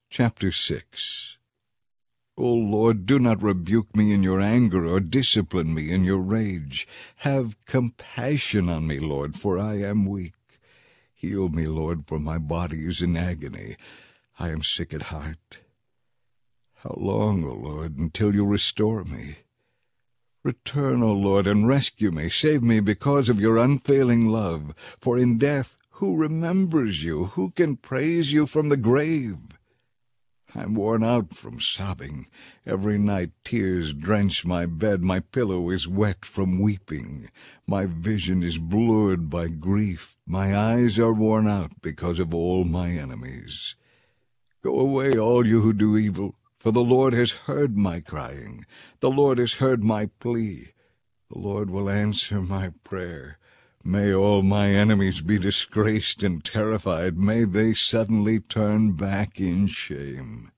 Chapter 6. O Lord, do not rebuke me in your anger, or discipline me in your rage. Have compassion on me, Lord, for I am weak. Heal me, Lord, for my body is in agony. I am sick at heart. How long, O Lord, until you restore me? Return, O Lord, and rescue me. Save me because of your unfailing love. For in death, who remembers you? Who can praise you from the grave? I'm worn out from sobbing. Every night tears drench my bed. My pillow is wet from weeping. My vision is blurred by grief. My eyes are worn out because of all my enemies. Go away, all you who do evil, for the Lord has heard my crying. The Lord has heard my plea. The Lord will answer my prayer. May all my enemies be disgraced and terrified. May they suddenly turn back in shame.